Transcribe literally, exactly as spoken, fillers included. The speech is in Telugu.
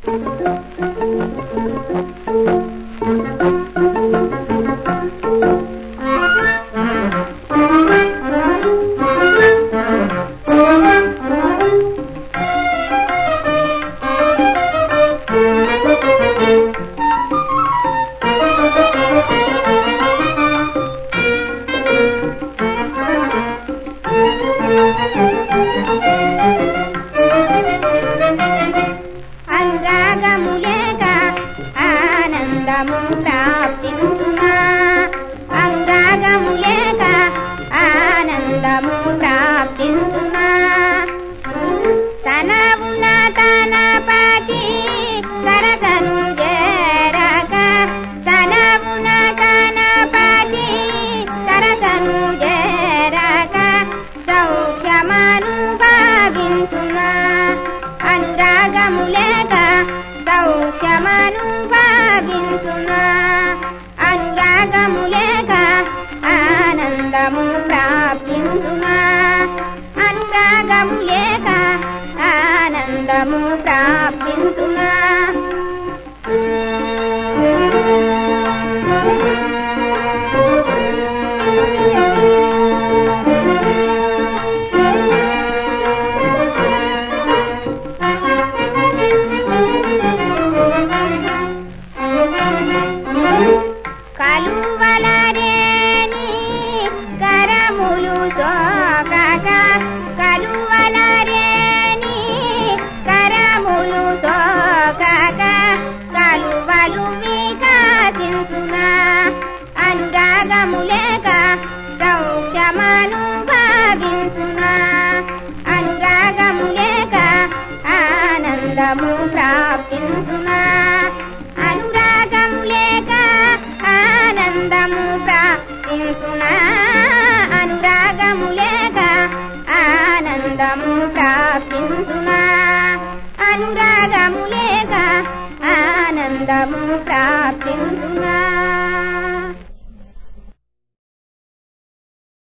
అనురాగములేక ఆనందము ప్రాప్తించునా అనురాగములేక ఆనందము ప్రాప్తించునా తనవున తన పతి సరసను చేరక తనవున తన పతి సరసను చేరక సౌఖ్యమను భావించునా అనురాగములేక సౌఖ్యమను భావించునా అనురాగములేక ఆనందము ప్రాప్తించునా అనురాగములేక ఆనందము ప్రాప్తించునా కలువలరేని కరములు సోకక కలువలరేని కరములు సోకక కలువలు వికాసించునా అనురాగములేక సౌఖ్యమను భావించునా అనురాగములేక ఆనందము ప్రాప్తించునా అనురాగములేక ఆనందము ప్రాప్తించునా అనురాగములేక ఆనందము ప్రాప్తించునా అనురాగములేక ఆనందము ప్రాప్తించునా